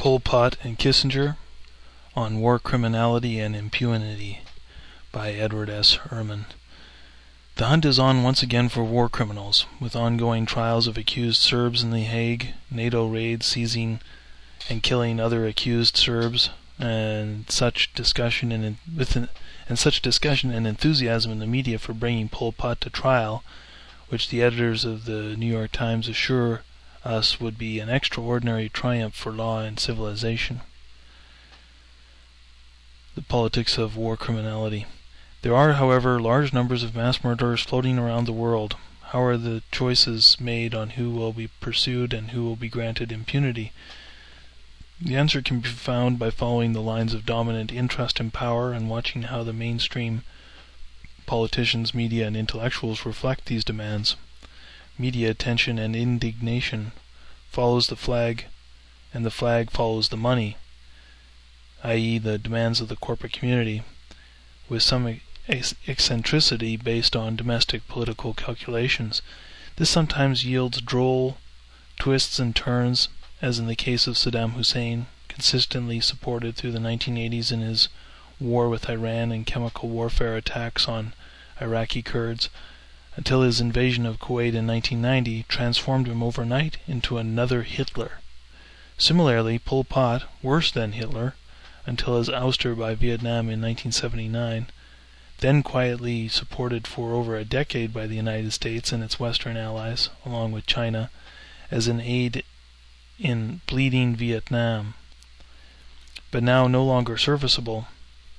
Pol Pot and Kissinger on War Criminality and Impunity by Edward S. Herman. The hunt is on once again for war criminals, with ongoing trials of accused Serbs in The Hague, NATO raids seizing and killing other accused Serbs, and such discussion and enthusiasm in the media for bringing Pol Pot to trial, which the editors of the New York Times assure us would be an extraordinary triumph for law and civilization. The politics of war criminality. There are, however, large numbers of mass murderers floating around the world. How are the choices made on who will be pursued and who will be granted impunity? The answer can be found by following the lines of dominant interest and power and watching how the mainstream politicians, media, and intellectuals reflect these demands. Media attention and indignation follows the flag, and the flag follows the money, i.e. the demands of the corporate community, with some eccentricity based on domestic political calculations. This sometimes yields droll twists and turns, as in the case of Saddam Hussein, consistently supported through the 1980s in his war with Iran and chemical warfare attacks on Iraqi Kurds, until his invasion of Kuwait in 1990 transformed him overnight into another Hitler. Similarly, Pol Pot, worse than Hitler, until his ouster by Vietnam in 1979, then quietly supported for over a decade by the United States and its Western allies, along with China, as an aid in bleeding Vietnam, but now no longer serviceable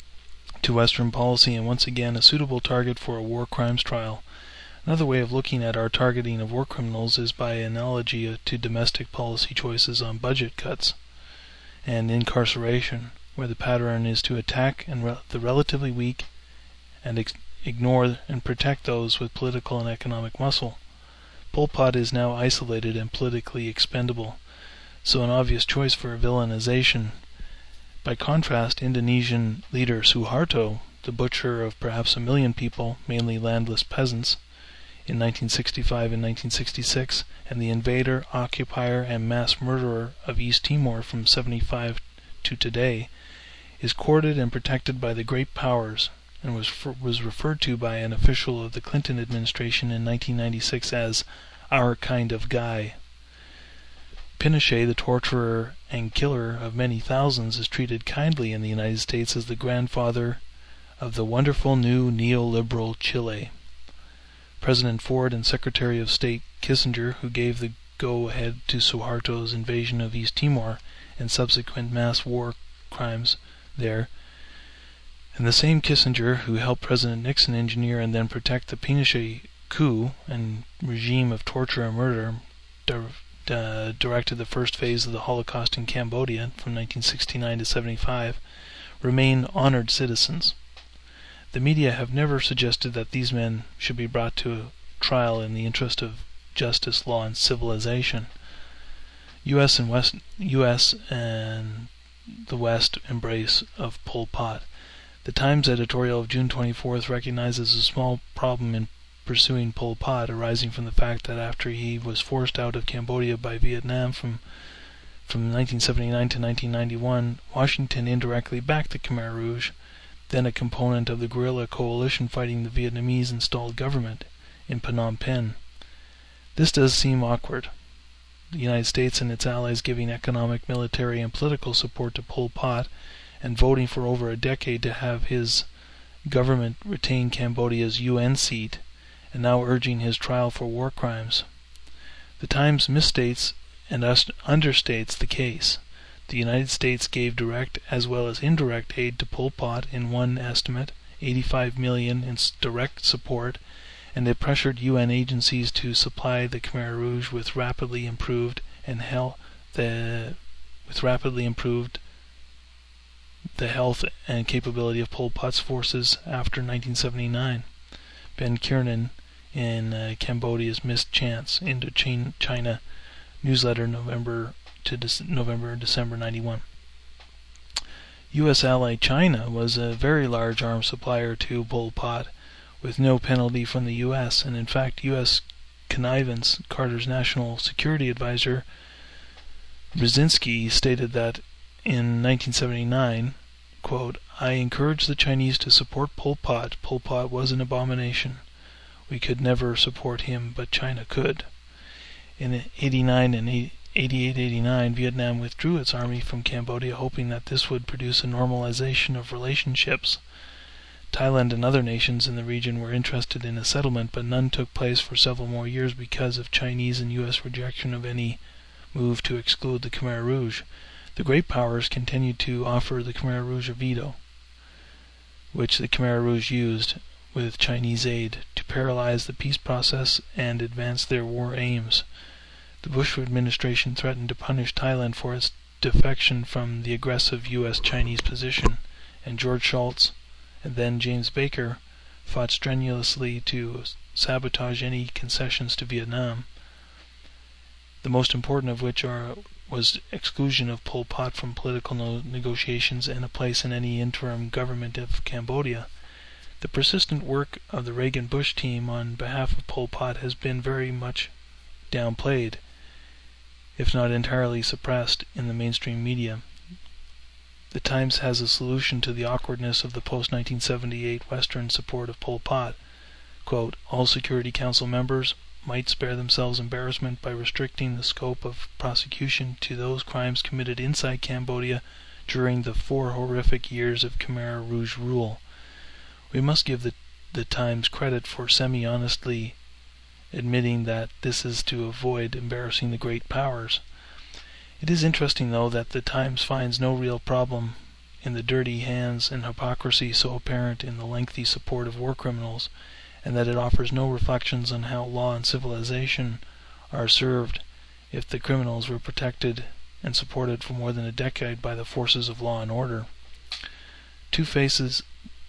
to Western policy and once again a suitable target for a war crimes trial. Another way of looking at our targeting of war criminals is by analogy to domestic policy choices on budget cuts and incarceration, where the pattern is to attack the relatively weak and ignore and protect those with political and economic muscle. Pol Pot is now isolated and politically expendable, so an obvious choice for villainization. By contrast, Indonesian leader Suharto, the butcher of perhaps 1 million people, mainly landless peasants, in 1965 and 1966, and the invader, occupier, and mass murderer of East Timor from 1975 to today, is courted and protected by the great powers, and was referred to by an official of the Clinton administration in 1996 as "our kind of guy." Pinochet, the torturer and killer of many thousands, is treated kindly in the United States as the grandfather of the wonderful new neoliberal Chile. President Ford and Secretary of State Kissinger, who gave the go-ahead to Suharto's invasion of East Timor and subsequent mass war crimes there, and the same Kissinger who helped President Nixon engineer and then protect the Pinochet coup and regime of torture and murder, directed the first phase of the Holocaust in Cambodia from 1969 to 1975, remain honored citizens. The media have never suggested that these men should be brought to trial in the interest of justice, law, and civilization. U.S. and the West embrace of Pol Pot. The Times editorial of June 24th recognizes a small problem in pursuing Pol Pot, arising from the fact that after he was forced out of Cambodia by Vietnam from 1979 to 1991, Washington indirectly backed the Khmer Rouge, then a component of the guerrilla coalition fighting the Vietnamese-installed government in Phnom Penh. This does seem awkward. The United States and its allies giving economic, military, and political support to Pol Pot and voting for over a decade to have his government retain Cambodia's UN seat, and now urging his trial for war crimes. The Times misstates and understates the case. The United States gave direct as well as indirect aid to Pol Pot in one estimate, $85 million in direct support, and it pressured UN agencies to supply the Khmer Rouge with rapidly improved the health and capability of Pol Pot's forces after 1979. Ben Kiernan in Cambodia's Missed Chance, Indochina newsletter, November to December 91. U.S. ally China was a very large arms supplier to Pol Pot, with no penalty from the U.S., and in fact U.S. connivance. Carter's national security advisor Brzezinski stated that in 1979, quote, "I encouraged the Chinese to support Pol Pot. Pol Pot was an abomination. We could never support him, but China could." In 89 and 88-89, Vietnam withdrew its army from Cambodia, hoping that this would produce a normalization of relationships. Thailand and other nations in the region were interested in a settlement, but none took place for several more years because of Chinese and U.S. rejection of any move to exclude the Khmer Rouge. The great powers continued to offer the Khmer Rouge a veto, which the Khmer Rouge used, with Chinese aid, to paralyze the peace process and advance their war aims. The Bush administration threatened to punish Thailand for its defection from the aggressive U.S.-Chinese position, and George Shultz and then James Baker fought strenuously to sabotage any concessions to Vietnam, the most important of which was exclusion of Pol Pot from political negotiations and a place in any interim government of Cambodia. The persistent work of the Reagan-Bush team on behalf of Pol Pot has been very much downplayed, if not entirely suppressed, in the mainstream media. The Times has a solution to the awkwardness of the post-1978 Western support of Pol Pot. Quote, "All Security Council members might spare themselves embarrassment by restricting the scope of prosecution to those crimes committed inside Cambodia during the 4 horrific years of Khmer Rouge rule." We must give the Times credit for semi-honestly admitting that this is to avoid embarrassing the great powers. It is interesting, though, that the Times finds no real problem in the dirty hands and hypocrisy so apparent in the lengthy support of war criminals, and that it offers no reflections on how law and civilization are served if the criminals were protected and supported for more than a decade by the forces of law and order. Two phases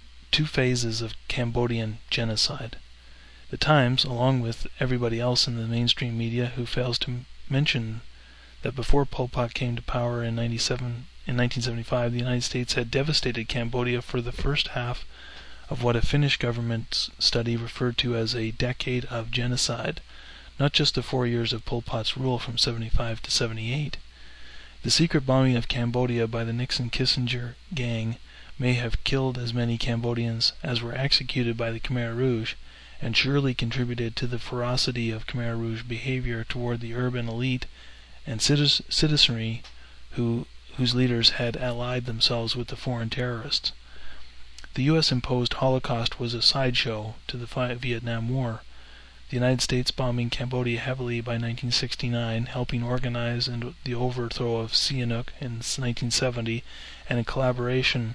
of Cambodian genocide. The Times, along with everybody else in the mainstream media who fails to mention that before Pol Pot came to power in 1975, the United States had devastated Cambodia for the first half of what a Finnish government study referred to as a decade of genocide, not just the 4 years of Pol Pot's rule from 75 to 78. The secret bombing of Cambodia by the Nixon-Kissinger gang may have killed as many Cambodians as were executed by the Khmer Rouge, and surely contributed to the ferocity of Khmer Rouge behavior toward the urban elite and citizenry whose leaders had allied themselves with the foreign terrorists. The U.S.-imposed Holocaust was a sideshow to the Vietnam War, the United States bombing Cambodia heavily by 1969, helping organize the overthrow of Sihanouk in 1970, and in collaboration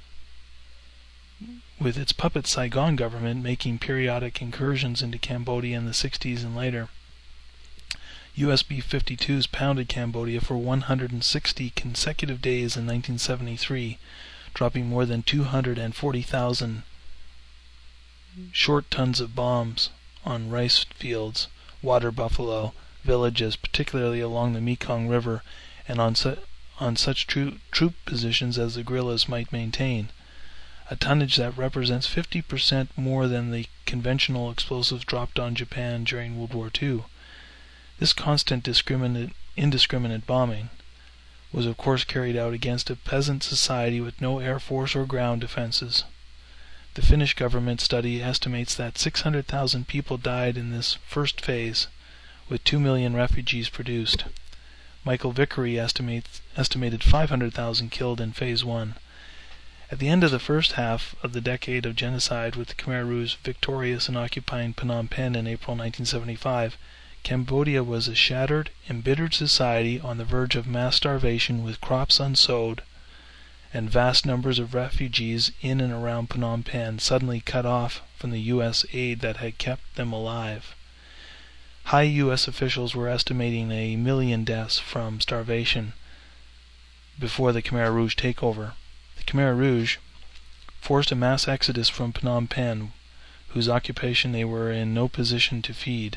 with its puppet Saigon government making periodic incursions into Cambodia in the 60s and later. US B-52s pounded Cambodia for 160 consecutive days in 1973, dropping more than 240,000 short tons of bombs on rice fields, water buffalo, villages, particularly along the Mekong River, and on such troop positions as the guerrillas might maintain, a tonnage that represents 50% more than the conventional explosives dropped on Japan during World War II. This constant indiscriminate bombing was of course carried out against a peasant society with no air force or ground defenses. The Finnish government study estimates that 600,000 people died in this first phase, with 2 million refugees produced. Michael Vickery estimated 500,000 killed in Phase 1. At the end of the first half of the decade of genocide, with the Khmer Rouge victorious in occupying Phnom Penh in April 1975, Cambodia was a shattered, embittered society on the verge of mass starvation, with crops unsowed and vast numbers of refugees in and around Phnom Penh suddenly cut off from the U.S. aid that had kept them alive. High U.S. officials were estimating 1 million deaths from starvation before the Khmer Rouge takeover. The Khmer Rouge forced a mass exodus from Phnom Penh, whose population they were in no position to feed,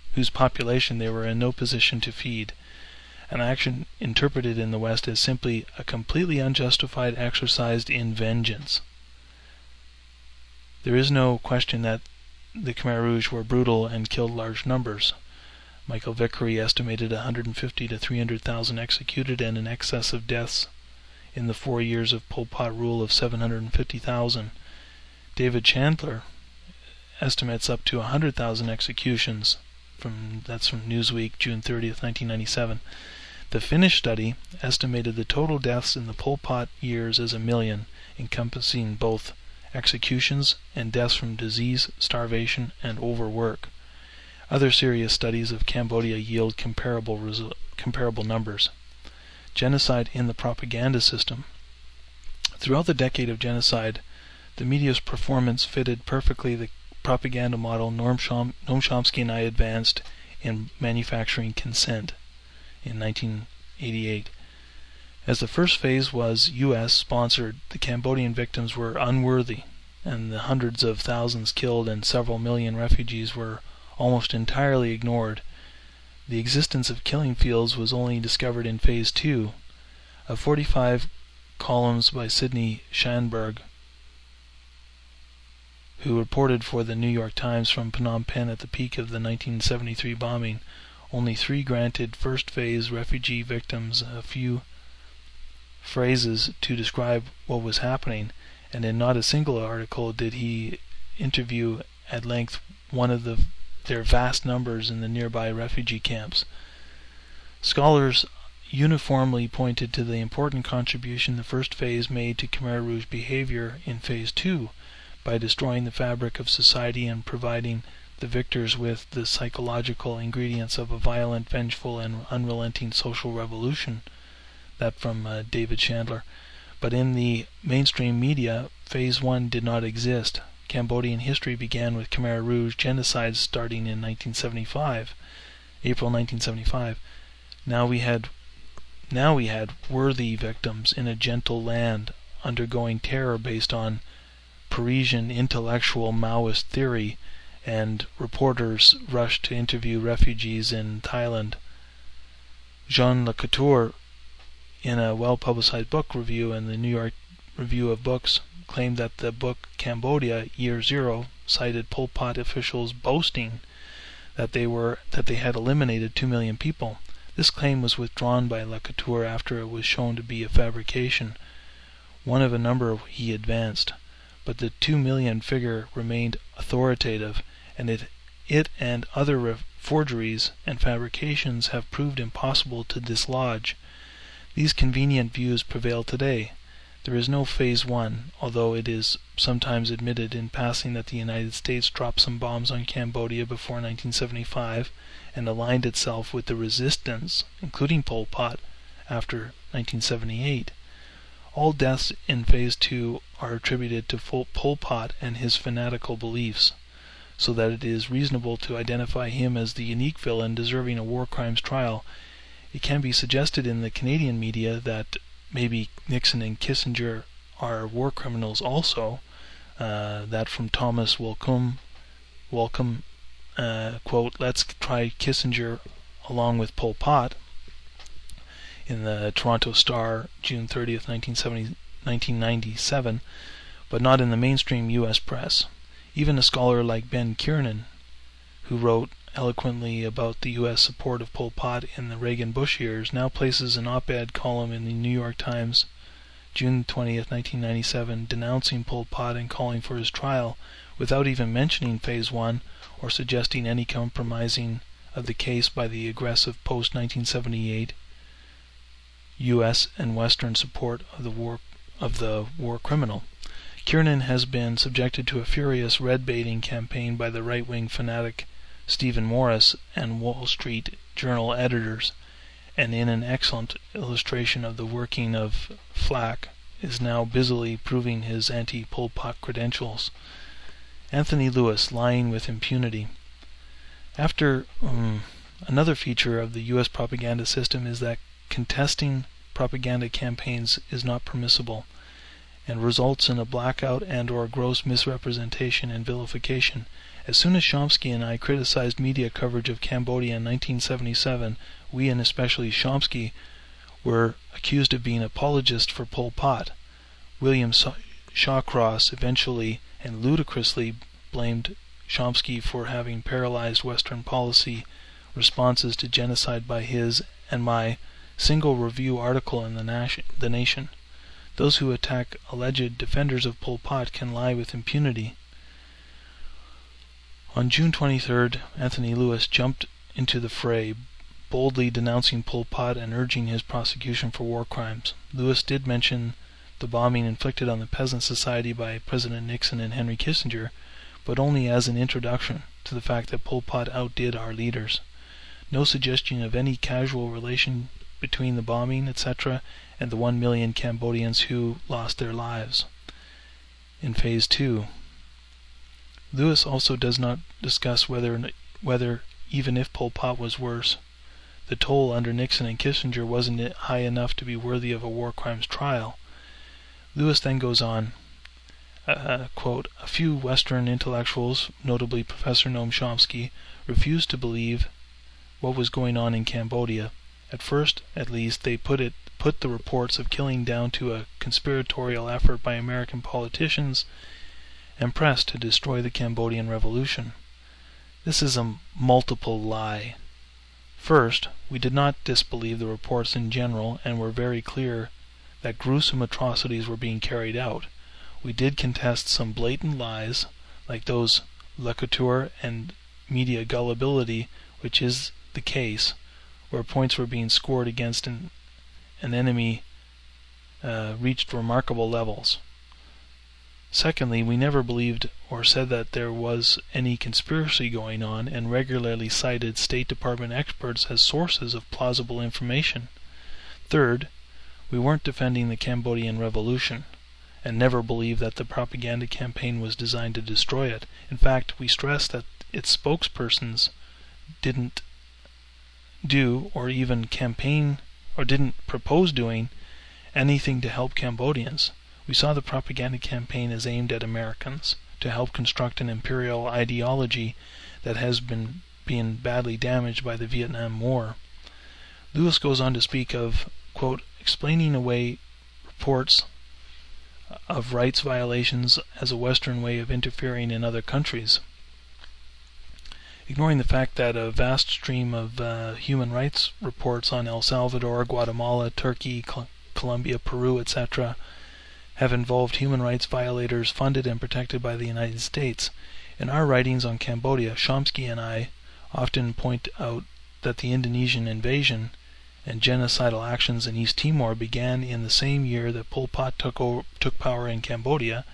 an action interpreted in the West as simply a completely unjustified exercise in vengeance. There is no question that the Khmer Rouge were brutal and killed large numbers. Michael Vickery estimated 150 to 300,000 executed and in excess of deaths in the 4 years of Pol Pot rule of 750,000. David Chandler estimates up to 100,000 executions. That's from Newsweek, June 30th, 1997. The Finnish study estimated the total deaths in the Pol Pot years as 1 million, encompassing both executions and deaths from disease, starvation, and overwork. Other serious studies of Cambodia yield comparable numbers. Genocide in the propaganda system. Throughout the decade of genocide, the media's performance fitted perfectly the propaganda model Noam Chomsky and I advanced in Manufacturing Consent in 1988. As the first phase was U.S.-sponsored, the Cambodian victims were unworthy, and the hundreds of thousands killed and several million refugees were almost entirely ignored. The existence of killing fields was only discovered in Phase 2. Of 45 columns by Sidney Schanberg, who reported for the New York Times from Phnom Penh at the peak of the 1973 bombing, only 3 granted first-phase refugee victims a few phrases to describe what was happening, and in not a single article did he interview at length one of their vast numbers in the nearby refugee camps. Scholars uniformly pointed to the important contribution the first phase made to Khmer Rouge behavior in Phase 2 by destroying the fabric of society and providing the victors with the psychological ingredients of a violent, vengeful, and unrelenting social revolution. That from David Chandler. But in the mainstream media, Phase 1 did not exist. Cambodian history began with Khmer Rouge genocide starting in April 1975. Now we had worthy victims in a gentle land undergoing terror based on Parisian intellectual Maoist theory, and reporters rushed to interview refugees in Thailand. Jean Le Couture, in a well-publicized book review in the New York Review of Books, claimed that the book Cambodia, Year Zero, cited Pol Pot officials boasting that they had eliminated 2 million people. This claim was withdrawn by Le Couture after it was shown to be a fabrication, one of a number he advanced. But the 2 million figure remained authoritative, and it and other forgeries and fabrications have proved impossible to dislodge. These convenient views prevail today. There is no Phase 1, although it is sometimes admitted in passing that the United States dropped some bombs on Cambodia before 1975 and aligned itself with the resistance, including Pol Pot, after 1978. All deaths in Phase 2 are attributed to Pol Pot and his fanatical beliefs, so that it is reasonable to identify him as the unique villain deserving a war crimes trial. It can be suggested in the Canadian media that maybe Nixon and Kissinger are war criminals also. That from Thomas Walcombe, quote, "Let's try Kissinger along with Pol Pot," in the Toronto Star, June 30th, 1997, but not in the mainstream U.S. press. Even a scholar like Ben Kiernan, who wrote eloquently about the U.S. support of Pol Pot in the Reagan-Bush years, now places an op-ed column in the New York Times, June 20th, 1997, denouncing Pol Pot and calling for his trial, without even mentioning Phase 1 or suggesting any compromising of the case by the aggressive post-1978 U.S. and Western support of the war criminal. Kiernan has been subjected to a furious red-baiting campaign by the right-wing fanatic Stephen Morris and Wall Street Journal editors, and in an excellent illustration of the working of FLAC, is now busily proving his anti-Pol Pot credentials. Anthony Lewis, lying with impunity. Another feature of the U.S. propaganda system is that contesting propaganda campaigns is not permissible, and results in a blackout and or gross misrepresentation and vilification. As soon as Chomsky and I criticized media coverage of Cambodia in 1977, we, and especially Chomsky, were accused of being apologists for Pol Pot. William Shawcross eventually and ludicrously blamed Chomsky for having paralyzed Western policy responses to genocide by his and my single review article in The Nation. those who attack alleged defenders of Pol Pot can lie with impunity. On June 23rd, Anthony Lewis jumped into the fray, boldly denouncing Pol Pot and urging his prosecution for war crimes. Lewis did mention the bombing inflicted on the Peasant Society by President Nixon and Henry Kissinger, but only as an introduction to the fact that Pol Pot outdid our leaders. No suggestion of any causal relation between the bombing, etc., and the 1 million Cambodians who lost their lives. In Phase 2, Lewis also does not discuss whether, even if Pol Pot was worse, the toll under Nixon and Kissinger wasn't high enough to be worthy of a war crimes trial. Lewis then goes on, quote, "A few Western intellectuals, notably Professor Noam Chomsky, refused to believe what was going on in Cambodia. At first, at least, they put the reports of killing down to a conspiratorial effort by American politicians and press to destroy the Cambodian Revolution. This is a multiple lie. First, we did not disbelieve the reports in general and were very clear that gruesome atrocities were being carried out. We did contest some blatant lies, like those La Couture and media gullibility, which is the case, where points were being scored against an enemy reached remarkable levels. Secondly, we never believed or said that there was any conspiracy going on, and regularly cited State Department experts as sources of plausible information. Third, we weren't defending the Cambodian Revolution, and never believed that the propaganda campaign was designed to destroy it. In fact, we stressed that its spokespersons didn't do or even campaign or didn't propose doing anything to help Cambodians. We saw the propaganda campaign as aimed at Americans to help construct an imperial ideology that has been being badly damaged by the Vietnam War. Lewis goes on to speak of, quote, explaining away reports of rights violations as a Western way of interfering in other countries, ignoring the fact that a vast stream of human rights reports on El Salvador, Guatemala, Turkey, Colombia, Peru, etc., have involved human rights violators funded and protected by the United States. In our writings on Cambodia, Chomsky and I often point out that the Indonesian invasion and genocidal actions in East Timor began in the same year that Pol Pot took power in Cambodia,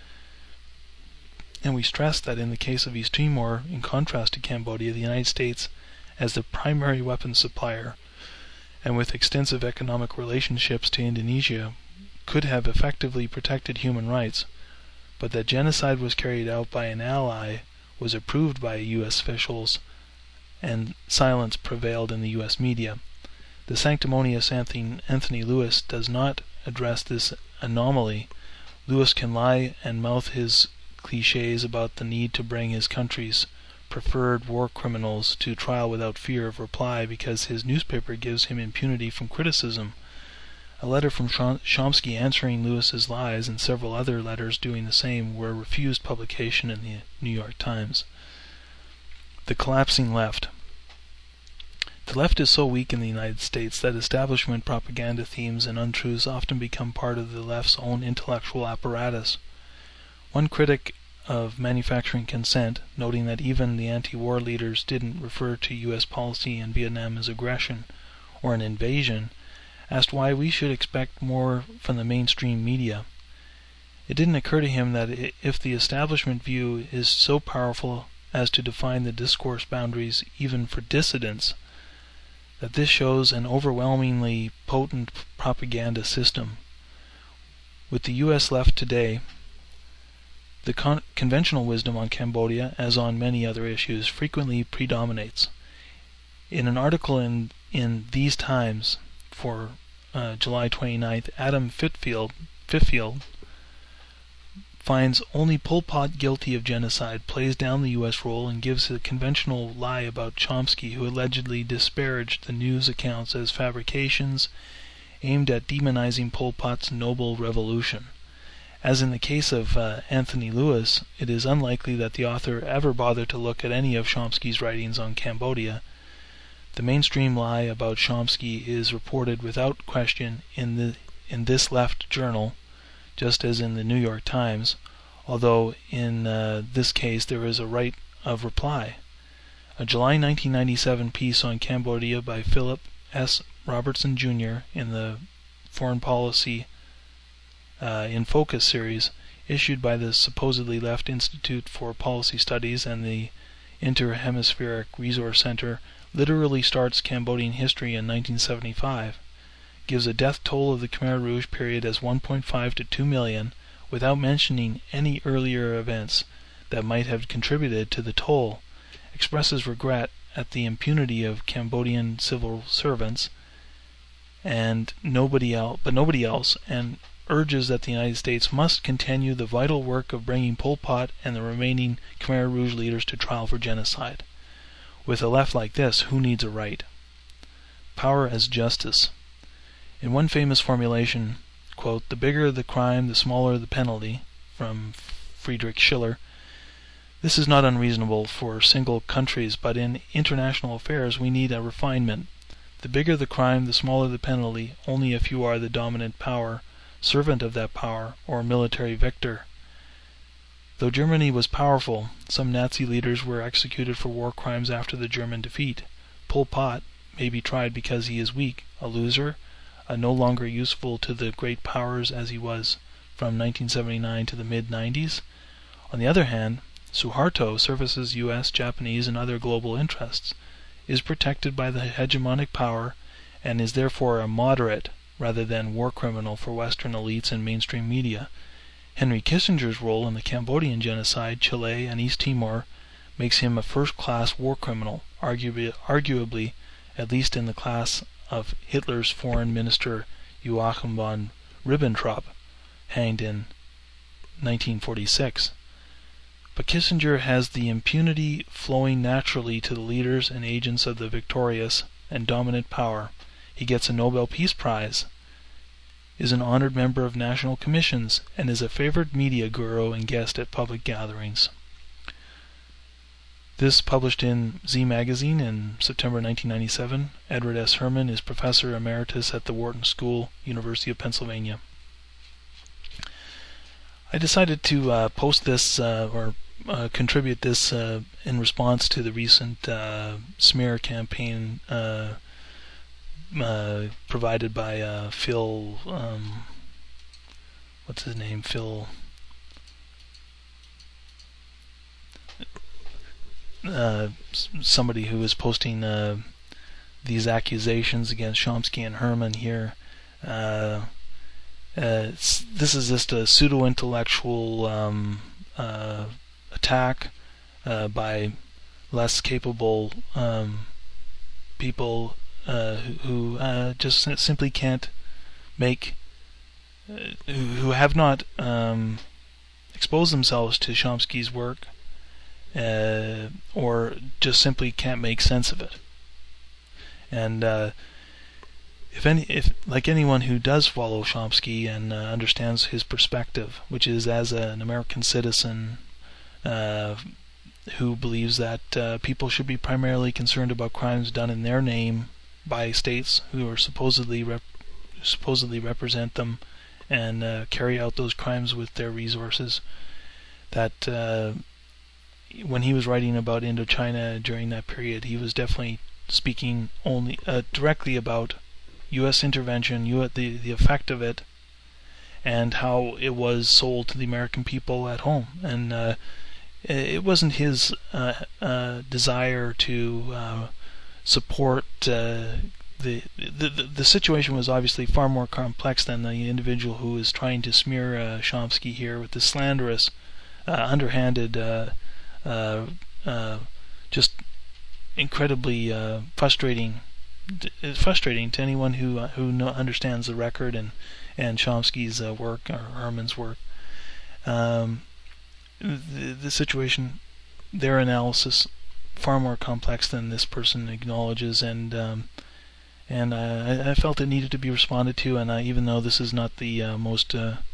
and we stress that in the case of East Timor, in contrast to Cambodia, the United States, as the primary weapons supplier and with extensive economic relationships to Indonesia, could have effectively protected human rights, but that genocide was carried out by an ally, was approved by U.S. officials, and silence prevailed in the U.S. media. The sanctimonious Anthony Lewis does not address this anomaly. Lewis can lie and mouth his cliches about the need to bring his country's preferred war criminals to trial without fear of reply because his newspaper gives him impunity from criticism. A letter from Chomsky answering Lewis's lies and several other letters doing the same were refused publication in the New York Times. The collapsing left. The left is so weak in the United States that establishment propaganda themes and untruths often become part of the left's own intellectual apparatus. One critic of manufacturing consent, noting that even the anti-war leaders didn't refer to U.S. policy in Vietnam as aggression or an invasion, asked why we should expect more from the mainstream media. It didn't occur to him that if the establishment view is so powerful as to define the discourse boundaries even for dissidents, that this shows an overwhelmingly potent propaganda system. With the U.S. left today, the conventional wisdom on Cambodia, as on many other issues, frequently predominates. In an article in These Times for July 29th, Adam Fitfield finds only Pol Pot guilty of genocide, plays down the U.S. role, and gives a conventional lie about Chomsky, who allegedly disparaged the news accounts as fabrications aimed at demonizing Pol Pot's noble revolution. As in the case of Anthony Lewis, it is unlikely that the author ever bothered to look at any of Chomsky's writings on Cambodia. The mainstream lie about Chomsky is reported without question in this left journal, just as in the New York Times, although in this case there is a right of reply. A July 1997 piece on Cambodia by Philip S. Robertson Jr. in the Foreign Policy in Focus series, issued by the supposedly Left Institute for Policy Studies and the Inter-Hemispheric Resource Center, literally starts Cambodian history in 1975, gives a death toll of the Khmer Rouge period as 1.5 to 2 million, without mentioning any earlier events that might have contributed to the toll, expresses regret at the impunity of Cambodian civil servants and nobody else, and urges that the United States must continue the vital work of bringing Pol Pot and the remaining Khmer Rouge leaders to trial for genocide. With a left like this, who needs a right? Power as justice. In one famous formulation, quote, "The bigger the crime, the smaller the penalty," from Friedrich Schiller, this is not unreasonable for single countries, but in international affairs we need a refinement. The bigger the crime, the smaller the penalty, only if you are the dominant power, servant of that power, or military victor. Though Germany was powerful, some Nazi leaders were executed for war crimes after the German defeat. Pol Pot may be tried because he is weak, a loser, no longer useful to the great powers as he was from 1979 to the mid-90s. On the other hand, Suharto services U.S., Japanese, and other global interests, is protected by the hegemonic power, and is therefore a moderate rather than war criminal for Western elites and mainstream media. Henry Kissinger's role in the Cambodian genocide, Chile, and East Timor makes him a first-class war criminal, arguably at least in the class of Hitler's foreign minister Joachim von Ribbentrop, hanged in 1946. But Kissinger has the impunity flowing naturally to the leaders and agents of the victorious and dominant power. He gets a Nobel Peace Prize, is an honored member of national commissions, and is a favored media guru and guest at public gatherings. This published in Z Magazine in September 1997. Edward S. Herman is Professor Emeritus at the Wharton School, University of Pennsylvania. I decided to post this or contribute this in response to the recent smear campaign provided by Phil, what's his name, Phil, somebody who was posting these accusations against Chomsky and Herman here. This is just a pseudo-intellectual attack by less capable people who just simply can't make, who have not exposed themselves to Chomsky's work, or just simply can't make sense of it. And if like anyone who does follow Chomsky and understands his perspective, which is as an American citizen who believes that people should be primarily concerned about crimes done in their name by states who are supposedly represent them and carry out those crimes with their resources, that when he was writing about Indochina during that period, he was definitely speaking only directly about U.S. intervention, the effect of it, and how it was sold to the American people at home. And it wasn't his desire to support the situation was obviously far more complex than the individual who is trying to smear Chomsky here with the slanderous, underhanded, just incredibly frustrating to anyone who understands the record and Chomsky's work or Herman's work. The situation, their analysis, far more complex than this person acknowledges, and I felt it needed to be responded to. And even though this is not the most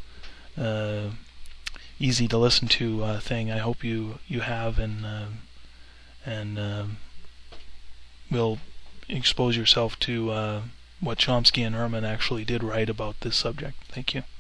easy to listen to thing, I hope you have and will expose yourself to what Chomsky and Herman actually did write about this subject. Thank you.